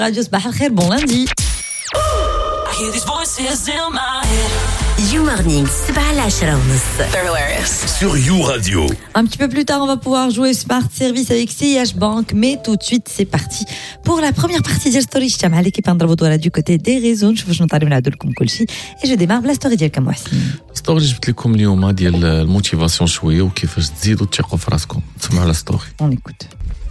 Radio صباح الخير bon lundi. You Morning 7-10 sur You Radio. Un petit peu plus tard, on va pouvoir jouer Smart Service avec CIH Bank, mais tout de suite, c'est parti pour la première partie de Story Cham. L'équipe Andravodora du côté des réseaux. Je vous نطلع نعدلكم كل شيء et je démarre بلا ستوري ديالكم محسن. ستوري جبت لكم اليوم ديال الموتيفاسيون شويه وكيفاش تزيدوا تثقوا في راسكم. تسمعوا على ستوري. On écoute.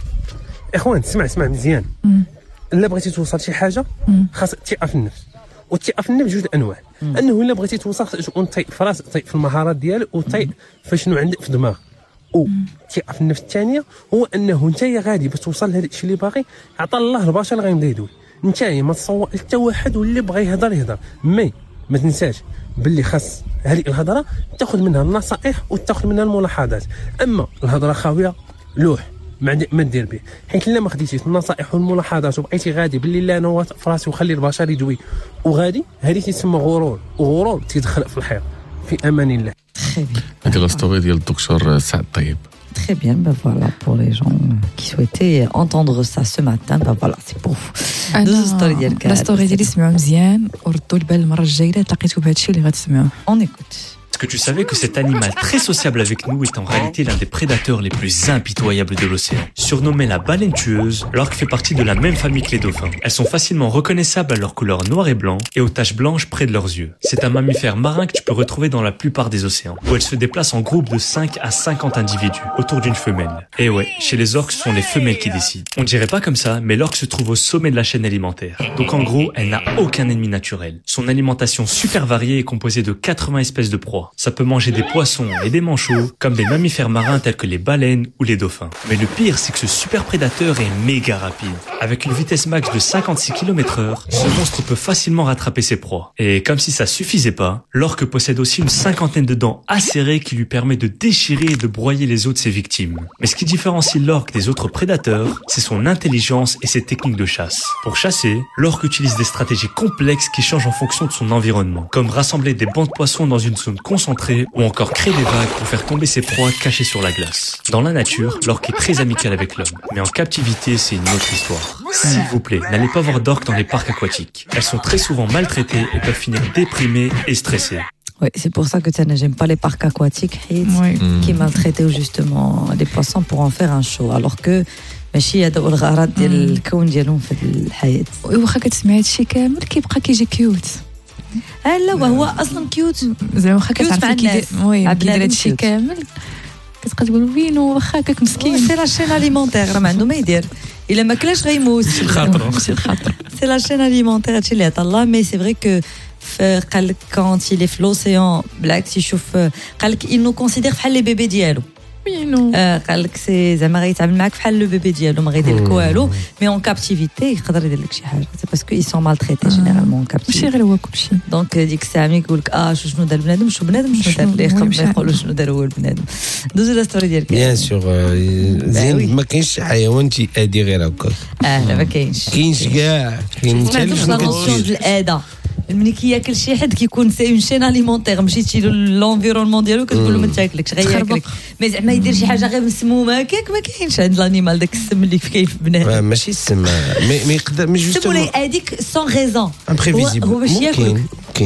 اخوان اسمع مزيان. الا بغيتي توصل شي حاجه خاص الثقه في النفس. والثقه في النفس جوج انواع. انه الا بغيتي توصل تكون طيب في راسك طيب في المهارات ديالك وطيب فشنو عندك في دماغ. الثقه في النفس الثانيه هو انه انت غادي باش توصل لهذا الشيء اللي باغي عطى الله البشر اللي غيمدا يدوي. انت ما تصور حتى واحد واللي بغى يهضر ما تنساش باللي خاص هذه الهضره تاخذ منها النصائح وتاخذ منها الملاحظات. اما الهضره خاويه لوح ما دير به، حيت الا ما خديتيش النصائح والملاحظات وبقيتي غادي باللي لا انا واثق في راسي وخلي البشر يدوي وغادي هذه تسمى غرور، وغرور تيدخل في الحيط. في امان الله. هذه لا ستوري ديال الدكتور سعد طيب. Très bien, ben voilà, pour les gens qui souhaitaient entendre ça ce matin, ben voilà, c'est pour vous. لا ستوري ديالي سمعوا مزيان وردوا البال المره الجايه تلاقيتوا بهذا الشيء اللي غتسمعوه. On écoute. Est-ce que tu savais que cet animal très sociable avec nous est en réalité l'un des prédateurs les plus impitoyables de l'océan? Surnommée la baleine tueuse, l'orque fait partie de la même famille que les dauphins. Elles sont facilement reconnaissables à leur couleur noir et blanc et aux taches blanches près de leurs yeux. C'est un mammifère marin que tu peux retrouver dans la plupart des océans, où elles se déplacent en groupe de 5 à 50 individus autour d'une femelle. Et ouais, chez les orques, ce sont les femelles qui décident. On dirait pas comme ça, mais l'orque se trouve au sommet de la chaîne alimentaire. Donc en gros, elle n'a aucun ennemi naturel. Son alimentation super variée est composée de 80 espèces de proies. Ça peut manger des poissons et des manchots, comme des mammifères marins tels que les baleines ou les dauphins. Mais le pire, c'est que ce super prédateur est méga rapide. Avec une vitesse max de 56 km/h, ce monstre peut facilement rattraper ses proies. Et comme si ça suffisait pas, l'orque possède aussi une 50aine de dents acérées qui lui permet de déchirer et de broyer les os de ses victimes. Mais ce qui différencie l'orque des autres prédateurs, c'est son intelligence et ses techniques de chasse. Pour chasser, l'orque utilise des stratégies complexes qui changent en fonction de son environnement, comme rassembler des bancs de poissons dans une zone concentrée ou encore créer des vagues pour faire tomber ses proies cachées sur la glace. Dans la nature, l'orque est très amical avec l'homme, mais en captivité, c'est une autre histoire. S'il vous plaît, n'allez pas voir d'orques dans les parcs aquatiques. Elles sont très souvent maltraitées et peuvent finir déprimées et stressées. Oui, c'est pour ça que j'aime pas les parcs aquatiques qui maltraitent justement les poissons pour en faire un show, alors que ماشي هذا الغرض ديال الكون ديالهم في الحياة. واخا كتسمع هادشي كامل كيبقى كيجي كيوت. لا وهو اصلا كيوت زعما واخا كتعرفي كيدير هادشي كامل كتبقى تقول وينو واخا هكاك مسكين. سي لا شين اليمونتير راه ما عنده ما يدير الا ما كلاش غيموت. ماشي الخاطر سي لا شين اليمونتير هادشي اللي عطا الله. مي سي فري كو قال لك كونت يلي في لوسيون بالعكس يشوف قال لك انه كونسيدير بحال لي بيبي ديالو. وينو قال لك سي زعما غيتعامل معاك بحال لو بيبي ديالو ما غيدير لك والو. مي اون كابتيفيتي يقدر يدير لك شي حاجه سي باسكو اي سون مالتريتي جينيرالمون اون كابتيفيتي. ماشي غير هو كلشي. دونك ديك الساعه ملي يقول لك شنو دار البنادم شنو بنادم شنو دار ليه يقولوا شنو دار هو البنادم. دوزو لا ستوري ديالك. بيان سور زين ما كاينش حيوان تيأدي غير هكا. لا ما كاينش كاع كاين حتى لا نوسيون ديال الاذى. ملي كياكل شي حد كيكون سي اون شين اليمونتير مشيتي لونفيرونمون ديالو كتقول له ما تاكلكش غياكلك. مي زعما يدير شي حاجه غير مسمومه هكاك ما كاينش عند الانيمال داك السم اللي كاين في بنادم. ماشي السم ما يقدر مي جوستومون هذيك سون ريزون امبريفيزيبل. هو باش ياكل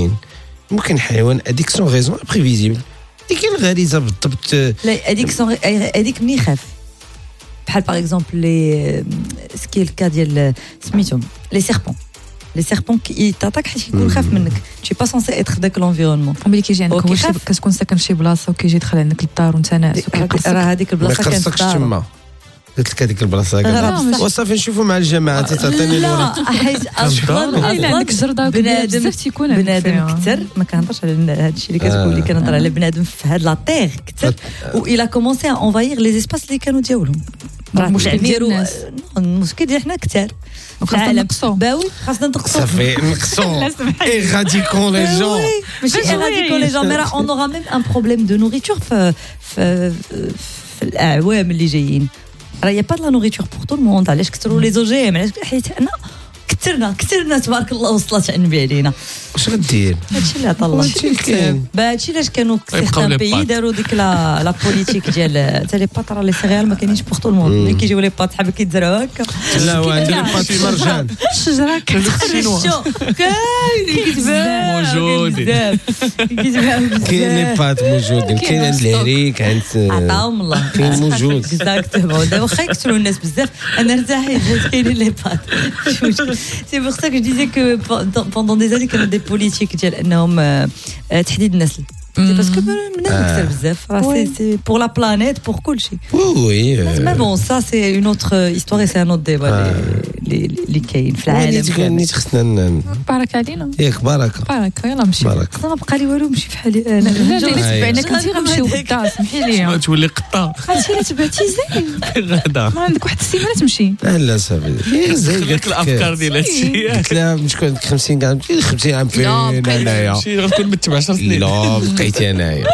ممكن حيوان هذيك سون ريزون امبريفيزيبل. ديك الغريزه بالضبط. لا هذيك ملي يخاف بحال باغ اكزومبل لي سكي الكا ديال سميتهم لي سيربون. Les serpents qui t'attaquent حيت كيكون خاف منك. Tu es pas censé être dans l'environnement. ملي كيجي عندك هو كتكون ساكن في شي بلاصه وكيجي يدخل عندك للدار وانت ناعس راه هذيك البلاصه كانت كتقصكش تما. قلت لك هذيك البلاصه هكذا وصافي نشوفوا مع الجماعه تعطيني لا حيت اصلا عندك الجرده بزاف تيكون بنادم كثر. ما كنهضرش على هذا الشيء اللي كتقول لي كنهضر على بنادم في هاد لا تيغ كثر و الى كومونسي ا انفاير لي اسباس اللي كانوا ديالهم. المشكل ديال الناس المشكل ديال حنا كثار خاصنا نقصوا باوي خاصنا نقصوا صافي نقصوا ايراديكون لي جون ماشي ايراديكون لي جون. مي راه اون اورا ميم ان بروبليم دو نوريتور في الاعوام اللي جايين. راه يا با لا نوريتور بور تو الموند. علاش كثروا لي زو جي ام؟ علاش حيت حنا كثرنا تبارك الله وصلت عنبي علينا واش غدير هادشي اللي عطا الله هادشي علاش كانوا سيغتان بيي داروا ديك لا بوليتيك ديال تاع لي بات راه لي سيريال ما كاينينش بوغ طول الموند ملي كيجيو لي بات حاب كيتزرعوا هكا لا وعندي لي بات مرجان الشجره كاين لي بات موجودين كاين عند الهريك عند عطاهم الله كاين موجود اكزاكتومون واخا يكثروا الناس بزاف انا ارتاحيت حيت كاينين لي بات سي بور سا كو ديزي كو بوندون دي زاني كانوا دي بوليتيك ديال انهم تحديد النسل سي باسكو الناس كثر بزاف سي بور لا بلانيت بور كل شيء وي مي بون سا سي اون اوتر هيستوار اي سي ان اوتر ديبا اللي كاين في العالم نيت خصنا بارك علينا ياك بركه يلا نمشي اصلا ما بقى لي والو نمشي بحالي انا لا تبعنا كنتي غنمشيو غدا سمحي لي تولي قطه عرفتي الا تبعتي زين غدا ما عندك واحد السيمانه تمشي لا صافي زين قالت الافكار ديال هادشي قلت لها مش كنت 50 عام 50 عام فين انايا شي غنكون متبع 10 سنين لا بقيتي انايا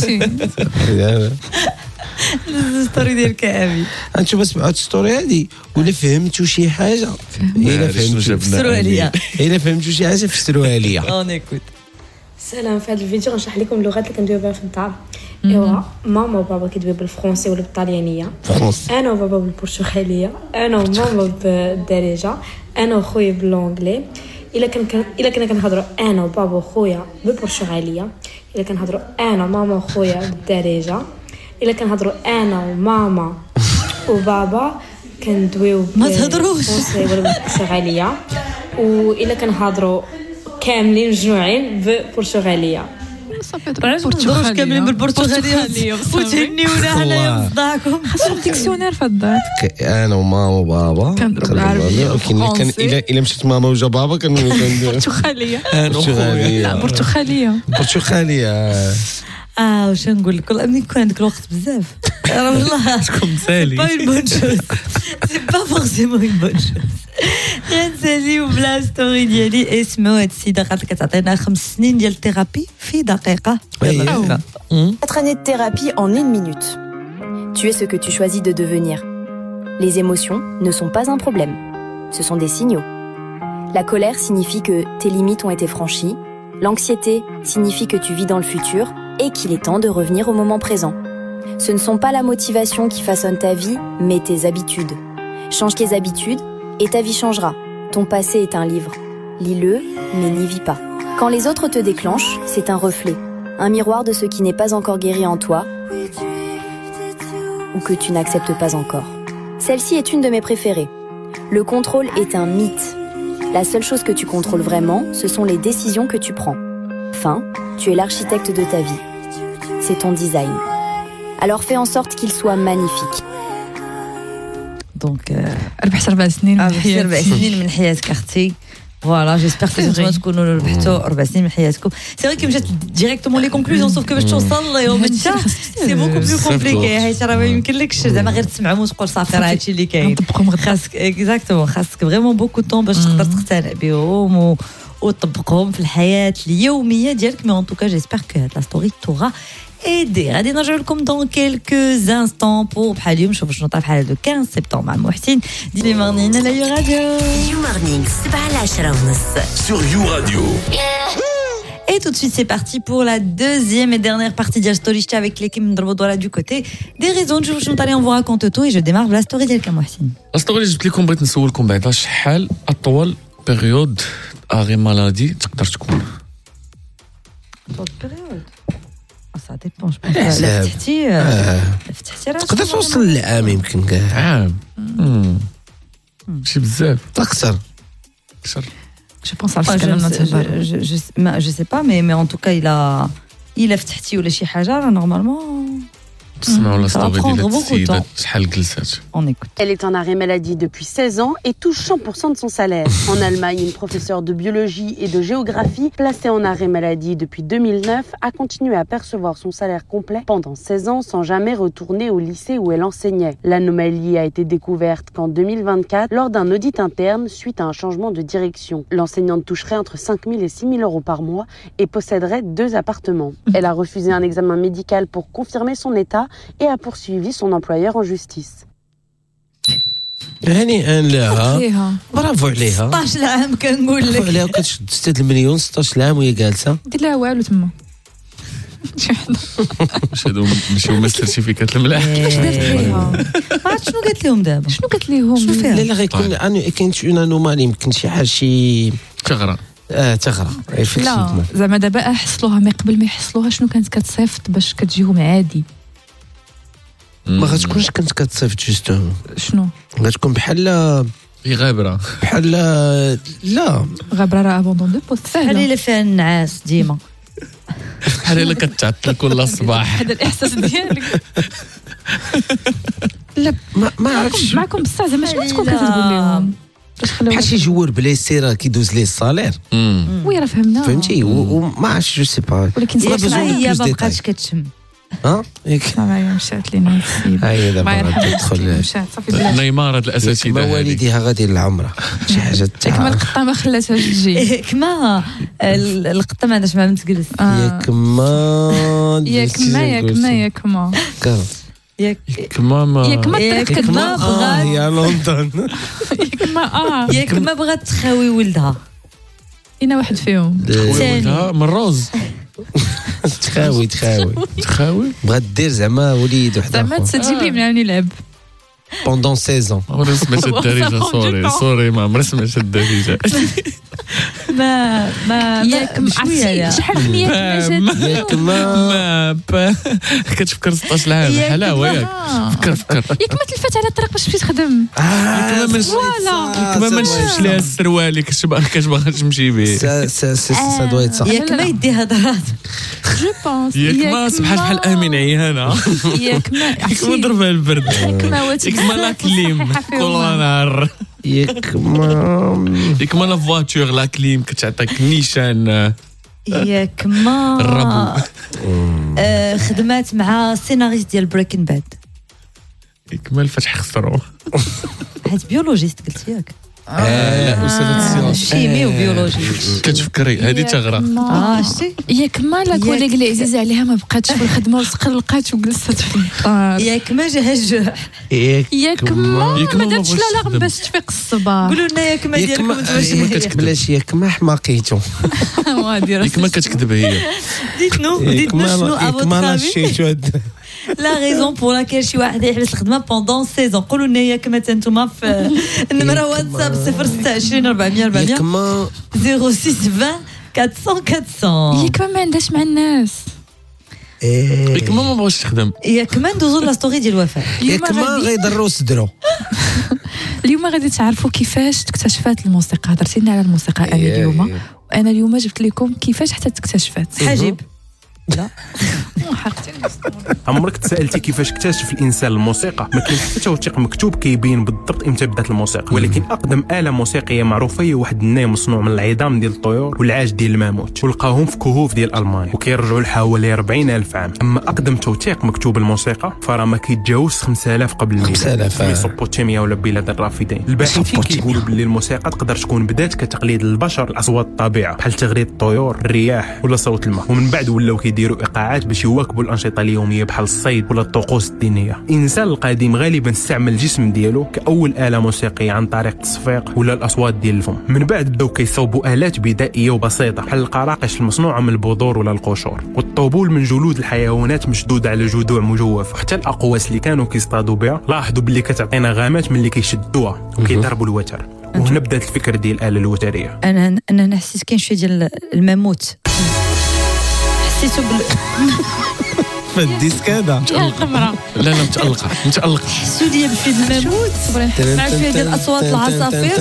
الستوري ديال كامل انتم سمعتوا الستوري هذه ولا فهمتوا شي حاجه فسروها ليا الا فهمتوا شي حاجه فسروها ليا اون ايكوت سلام. في هذا الفيديو غنشرح لكم اللغات اللي كندويو بها في الدار. ايوا ماما وبابا كيدويو بالفرنسي ولا بالطليانيه، انا وبابا بالبرتغاليه، انا وماما بالدارجه، انا وخويا بالانجلي. الا كنا كنهضروا انا وبابا وخويا بالبرتغاليه، الا كنهضروا انا وماما وخويا بالدارجه، الا كنهضروا انا وماما وبابا كندويو ما تهضروش بالفرنسي ولا بالبرتغاليه، والا كنهضروا كاملين مجموعين بالبرتغاليه. علاش ما تهضروش كاملين بالبرتغاليه وتهنيونا هنايا بصداعكم؟ خاصهم ديكسيونير في الدار. انا وماما وبابا كنهضروا بالعربيه، ولكن الا مشيت ماما وجا بابا كندوي برتغاليه. برتغاليه واش نقول لك، والله ملي يكون عندك الوقت بزاف والله تكون مسالي با اون بون شوز، سي با فورسيمون اون بون شوز. غنساليو بلا ستوري ديالي. اسمعوا هاد السيده قالت لك تعطينا 5 سنين ديال الثيرابي في دقيقه. 4 années de thérapie en 1 minute. Tu es ce que tu choisis de devenir. Les émotions ne sont pas un problème. Ce sont des signaux. La colère signifie que tes limites ont été franchies. L'anxiété signifie que tu vis dans le futur et qu'il est temps de revenir au moment présent. Ce ne sont pas la motivation qui façonne ta vie, mais tes habitudes. Change tes habitudes et ta vie changera. Ton passé est un livre. Lis-le, mais n'y vis pas. Quand les autres te déclenchent, c'est un reflet, un miroir de ce qui n'est pas encore guéri en toi ou que tu n'acceptes pas encore. Celle-ci est une de mes préférées. Le contrôle est un mythe. La seule chose que tu contrôles vraiment, ce sont les décisions que tu prends. Enfin, tu es l'architecte de ta vie. C'est ton design. Alors fais en sorte qu'il soit magnifique. Donc 4 سنين من حياتك. 4 سنين من حياتك اختي. فوالا جيسبر كو نتوما تكونوا ربحتوا 4 سنين من حياتكم. سي فري كي مشات ديريكتومون لي كونكلوزيون، سوف كو باش توصل لهم انت سي بوكو بلو كومبليكي، حيت راه ما يمكنلكش زعما غير تسمعهم وتقول صافي راه هادشي اللي كاين. نطبقهم غدا. خاصك اكزاكتومون، خاصك فريمون بوكو طون باش تقدر تقتنع بهم وتطبقهم في الحياه اليوميه ديالك. مي ان توكا جيسبر كو هاد لا ستوري تورا ايدي. غادي نرجعوا لكم دون كيلكوز انستون بور بحال اليوم نشوفوا شنو طرا بحال هذا 15 سبتمبر مع محسن ديالي مارنين على يو راديو. يو مارنينغ 7-10:30 sur You Radio. Et tout de suite, c'est parti pour la deuxième et dernière partie de la story avec l'équipe de Drobodola du côté des raisons. Je vous on vous raconte tout et je démarre la story ديالك محسن. لا ستوري اللي جبت لكم بغيت نسولكم بعدا شحال اطول بيريود اغي مالادي تقدر تكون؟ اطول بيريود ça dépend je pense. فتحتي راه تقدر توصل للعام يمكن كاع عام. شي بزاف اكثر. Je pense à الكلام je sais pas mais en tout cas il فتحتي ولا شي حاجه راه نورمالمون تسمعوا لا ستوري ديال السيده شحال جلسات. On écoute. Elle est en arrêt maladie depuis 16 ans et touche 100% de son salaire. En Allemagne, une professeure de biologie et de géographie placée en arrêt maladie depuis 2009 a continué à percevoir son salaire complet pendant 16 ans sans jamais retourner au lycée où elle enseignait. L'anomalie a été découverte qu'en 2024 lors d'un audit interne suite à un changement de direction. L'enseignante toucherait entre 5 000 et 6 000 euros par mois et posséderait 2 appartements. Elle a refusé un examen médical pour confirmer son état et a poursuivi son employeur en justice. هنيئا لها برافو عليها 16 عام كنقول لك برافو عليها كتشد 6 المليون 16 عام وهي جالسه دير لها والو تما ماشي هما السيرتيفيكات الملاح واش دارت ليها ما عرفت شنو قالت لهم دابا شنو قالت لهم لا لا غيكون كاين شي انومالي يمكن شي حاجه شي تغرى تغرى لا زعما دابا حصلوها ما قبل ما يحصلوها شنو كانت كتصيفط باش كتجيهم عادي ما غتكونش كنت كتصيفط جوستو شنو غتكون بحال هي غابره بحال لا غابره راه ابوندون دو بوست بحال الا فيها النعاس ديما بحال الا كتعطل كل صباح هذا الاحساس ديالك لا ما عرفتش معكم بصح زعما شنو تكون كتقول لهم بحال شي جوار بلايصي راه كيدوز ليه الصالير وي راه فهمنا فهمتي وما عرفتش جو سي با ولكن هي ما بقاتش كتشم ياك معايا مشات لينا السيد هاي دابا تدخل نيمار هاد الاساتذه ما والديها غادي للعمره شي حاجه ياك ما القطه ما خلاتهاش تجي كما القطه ما عندهاش مع تجلس ياك ما ياك بغات يا لندن ياك ما بغات تخاوي ولدها اين واحد فيهم ولدها من روز تخاوي بغات دير زعما وليد وحده زعما تجيب لي من يلعب بوندون 16 عمري سمعت الدارجه سوري ما عمري سمعت الدارجه ما ياك شحال من ياك ما كتفكر 16 عام حلاوه ياك فكر ياك ما تلفات على الطريق باش تمشي تخدم ياك ما نشوفش ليها السروال اللي كتبغي تمشي به سا دويت صح ياك ما يديها ضرات جو بونس ياك ما صبحات بحال امين عيانه ياك ما ضربها البرد ياك ما لا كليم كل نهار ياك ما لا فواتور لا كليم كتعطيك نيشان ياك ما الربو خدمات مع سيناريست ديال بريكن باد ياك ما الفتح خسرو حيت بيولوجيست قلت ياك لا استاذه شيمي وبيولوجي كتفكري هذه تغرى شتي ياك ما لا كوليغ اللي عزيزه عليها ما بقاتش في الخدمه وتقلقات وجلست في الدار ياك ما جاها الجوع ياك ما داتش لا باش تفيق الصباح قولوا لنا ياك ما ديالكم بلاش ياك ما حماقيتو ياك ما كتكذب هي ديتنا شنو ابو لا ريزون بور لاكيل شي واحد يحبس الخدمه بوندون 16 قولوا لنا ياك ما انتوما في النمره واتساب 026 400 ياك ما 0620 400 ياك ما عندهاش مع الناس ياك ما بغاش تخدم ياك ما ندوزو لا ستوري ديال وفاء ياك ما غيضروا صدرو اليوم غادي تعرفوا كيفاش تكتشفات الموسيقى هضرتي لنا على الموسيقى انا اليوم وانا اليوم جبت لكم كيفاش حتى تكتشفات حاجب لا عمرك تسالتي كيفاش اكتشف الانسان الموسيقى؟ ما كاين حتى توثيق مكتوب كيبين بالضبط امتى بدات الموسيقى، ولكن اقدم اله موسيقيه معروفه هي واحد الناي مصنوع من العظام ديال الطيور والعاج ديال الماموت، ولقاهم في كهوف ديال المانيا وكيرجعوا لحوالي 40,000 عام. اما اقدم توثيق مكتوب الموسيقى فراه ما كيتجاوزش 5000 قبل الميلاد في ميسوبوتاميا ولا بلاد الرافدين. الباحثين كيقولوا باللي الموسيقى تقدر تكون بدات كتقليد البشر لاصوات الطبيعه بحال تغريد الطيور، الرياح ولا صوت الماء، ومن بعد ولاو كيديروا ايقاعات باش يواكبوا الانشطه اليوميه بحال الصيد ولا الطقوس الدينيه. الانسان القديم غالبا استعمل الجسم ديالو كاول اله موسيقيه عن طريق التصفيق ولا الاصوات ديال الفم. من بعد بداو كيصوبوا الات بدائيه وبسيطه بحال القراقش المصنوعه من البذور ولا القشور، والطبول من جلود الحيوانات مشدوده على جذوع مجوفه. حتى الاقواس اللي كانوا كيصطادوا بها لاحظوا باللي كتعطينا غامات من اللي كيشدوها وكيضربوا الوتر. وهنا بدات الفكره ديال الاله الوتريه. انا حسيت كاين شويه ديال الماموت، حسيتو فالديسك هذا القمره لا متألقة حسوا لي بشويه الماموت مع شويه ديال اصوات العصافير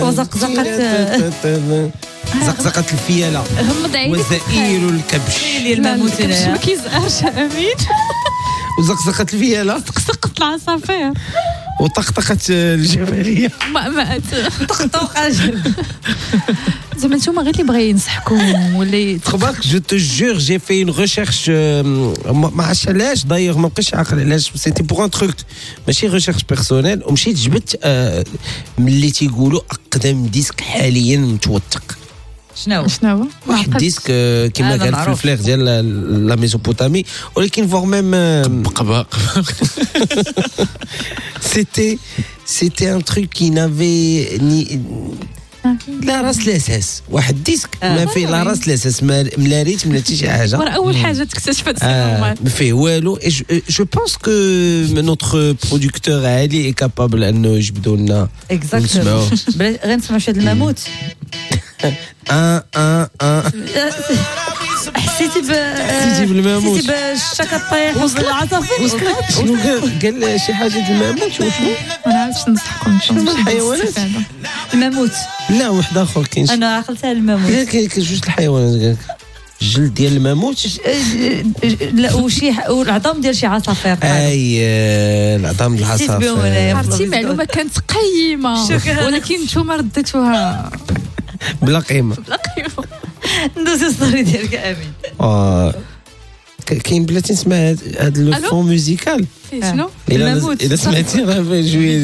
زقزقت الفياله وزئير الكبش ديال الماموت ما كيزقاش امين وزقزقت الفياله سقسقت العصافير وطقطقت الجبليه ما طقطقه زعما نتوما غير اللي بغا ينصحكم ولا خباك جو تو جور جي في اون ريشيرش ما عرفتش علاش دايوغ ما بقيتش عاقل علاش سيتي بوغ ان تروك ماشي ريشيرش بيرسونيل ومشيت جبت ملي تيقولوا اقدم ديسك حاليا متوثق. شنو واحد ديسك كما قال في الفليغ ديال لا ميسوبوتامي ولكن فور ميم قبق سيتي c'était un truc qui n'avait ni لا راس الاساس واحد ديسك ما فيه لا راس الاساس ما ريت من حتى شي حاجه راه اول حاجه تكتشفت السينما ما فيه والو جو بونس كو نوتر برودكتور عالي اي كابابل انه يجبدوا لنا اكزاكتومون غير نسمعوا شي هذا الماموت حسيتي بالماموت حسيتي بالشكا طيح وبالعصافير شنو قال شي حاجه الماموت شنو ما نعرفش نصحكم شنو الحيوانات الماموت لا واحد اخر كاين انا عقلتها الماموت كاين جوج الحيوانات قالك الجلد ديال الماموت لا وشي والعظام ديال شي عصافير العظام ديال العصافير عرفتي معلومه كانت قيمه ولكن نتوما رديتوها بلا قيمه ندوزو ستوري ديالك امين كاين بلاتي نسمع هاد لو فون موزيكال شنو الماموت الا سمعتي راه فيه شويه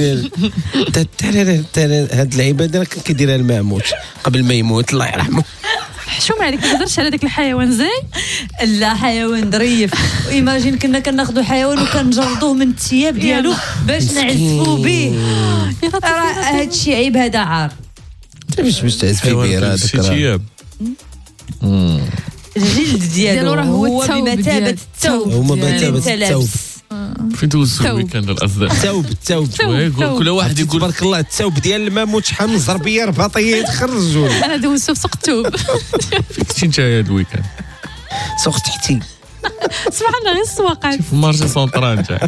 ديال هاد اللعيبه راه كان كيديرها الماموت قبل ما يموت الله يرحمه حشوم عليك ما تهضرش على داك الحيوان زي لا حيوان ظريف ايماجين كنا كناخذوا حيوان وكنجردوه من الثياب ديالو باش نعزفوا به راه هادشي عيب هذا عار باش تعزفي به راه الثياب الجلد ديالو راه هو بمثابه الثوب هما بمثابه الثوب فين دوزو الويكاند الاصدقاء الثوب كل واحد يقول تبارك الله الثوب ديال الماموت شحال من زربيه رباطيه تخرجوا انا دوزتو في سوق الثوب فين كنتي انت هذا الويكاند سوق تحتي سمعنا غير السواقات في مارشي سونطرال انت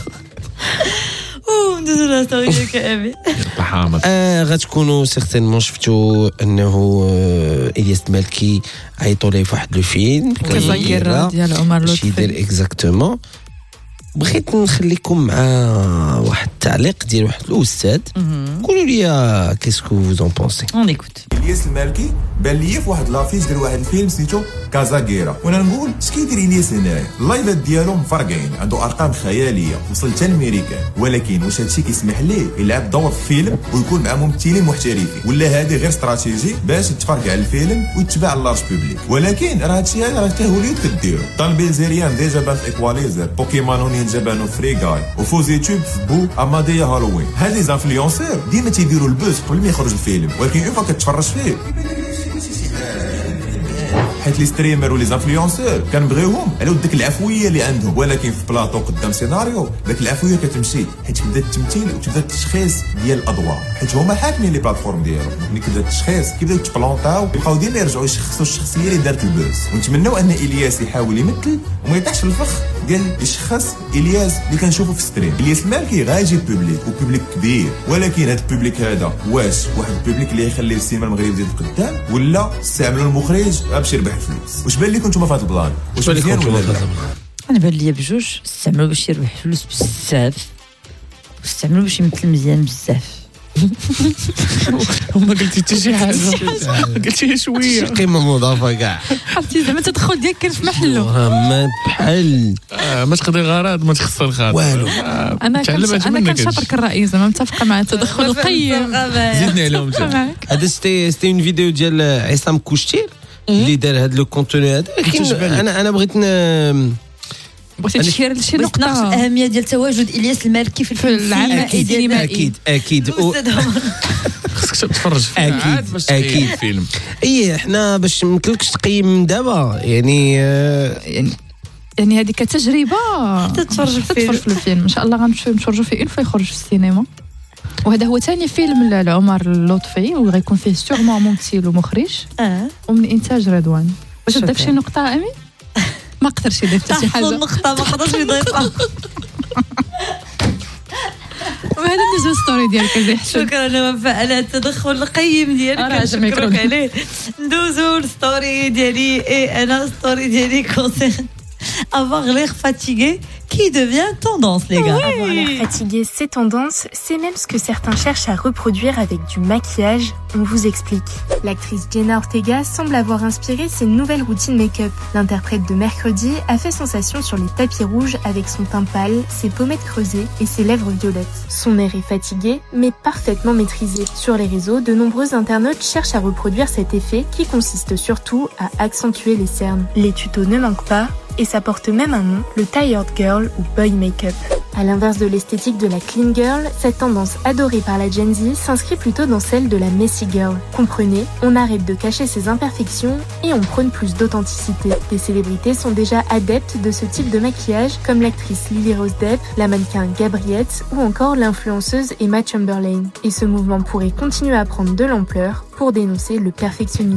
ندوزو لا ستوري ديالك امين حامد غتكونوا سيغتينمون شفتوا انه الياس المالكي عيطوا ليه في واحد لو فيلم كزاكير ديال عمر لطفي يدير اكزاكتومون بغيت نخليكم مع واحد التعليق ديال واحد الاستاذ قولوا لي كيسكو فوز اون بونسي اون ايكوت الياس المالكي بان لي في واحد لافيش ديال واحد الفيلم سميتو كازاكيرا وانا نقول اش كيدير الياس هنايا اللايفات ديالو مفرقعين عنده ارقام خياليه وصل حتى الميريكان ولكن واش هادشي كيسمح ليه يلعب دور في فيلم ويكون مع ممثلين محترفين ولا هذه غير استراتيجي باش يتفرج على الفيلم ويتباع لارج بوبليك ولكن راه هادشي هذا راه حتى هوليود كديرو طال بيلزيريان ديجا بان في ايكواليزر بوكيمون نينجا بانو فري جاي وفوز يوتيوب في بو اماديا هالوين هاد لي زانفلونسور ديما تيديروا البوز قبل ما يخرج الفيلم ولكن اون فوا كتفرج فيه حيت لي ستريمر ولي زانفلونسور كنبغيوهم على ود ديك العفويه اللي عندهم ولكن في بلاطو قدام سيناريو داك العفويه كتمشي حيت كيبدا التمثيل وتبدا التشخيص ديال الادوار حيت هما حاكمين لي بلاتفورم ديالهم ملي كيبدا التشخيص كيبداو يتبلونطاو يبقاو ديما يرجعوا يشخصوا الشخصيه اللي دارت البوز ونتمنوا ان الياس يحاول يمثل وما يطيحش في الفخ ديال يشخص الياس اللي كنشوفوا في ستريم الياس المالكي غايجيب بوبليك وبوبليك كبير ولكن هذا البوبليك هذا واش واحد البوبليك اللي يخلي السينما المغربيه تزيد قدام ولا استعملوا المخرج باش يربح الفلوس واش بان لكم نتوما في هذا البلان واش مزيان ولا لا انا بان ليا بجوج استعملوا باش يربح فلوس بزاف واستعملوا باش يمثل مزيان بزاف وما قلتي حتى شي حاجه قلتي شويه قيمه مضافه كاع عرفتي زعما التدخل ديالك كان في محله ما بحال ما تقضي غرض ما تخسر خاطر والو انا كنشاطرك الراي زعما متفقه مع التدخل القيم زيدني عليهم هذا ستي اون فيديو ديال عصام كوشتير اللي دار هذا لو كونتوني هذا انا بغيت بغيتي تشير لشي نقطه ناقص الاهميه ديال تواجد الياس المالكي في العمل اكيد خصك تتفرج فيه اكيد فيلم حنا باش ما يمكنلكش تقيم دابا يعني هذه كتجربه تتفرج في الفيلم ان شاء الله غنمشيو نتفرجوا فيه اون فوا يخرج في السينما وهذا هو ثاني فيلم لعمر اللطفي وغيكون فيه سيغمون ممثل ومخرج ومن انتاج رضوان واش ضيف شي نقطه امين ما قدرش يضيف حتى شي حاجه نقطه ما قدرش يضيفها وهذا ندوزو ستوري ديالك زي حسن شكرا لوفاء على التدخل القيم ديالك شكرا عليه ندوزو الستوري ديالي انا ستوري ديالي كونسيرن avoir l'air fatigué qui devient tendance, les gars. Oui. Avoir l'air fatigué, c'est tendance. C'est même ce que certains cherchent à reproduire avec du maquillage. On vous explique. L'actrice Jenna Ortega semble avoir inspiré ses nouvelles routines make-up. L'interprète de Mercredi a fait sensation sur les tapis rouges avec son teint pâle, ses pommettes creusées et ses lèvres violettes. Son air est fatigué, mais parfaitement maîtrisé. Sur les réseaux, de nombreux internautes cherchent à reproduire cet effet qui consiste surtout à accentuer les cernes. Les tutos ne manquent pas. Et ça porte même un nom, le Tired Girl ou Boy Makeup. À l'inverse de l'esthétique de la clean girl, cette tendance adorée par la Gen Z s'inscrit plutôt dans celle de la messy girl. Comprenez, on arrête de cacher ses imperfections et on prône plus d'authenticité. Des célébrités sont déjà adeptes de ce type de maquillage, comme l'actrice Lily Rose Depp, la mannequin Gabriette ou encore l'influenceuse Emma Chamberlain. Et ce mouvement pourrait continuer à prendre de l'ampleur pour dénoncer le perfectionnisme.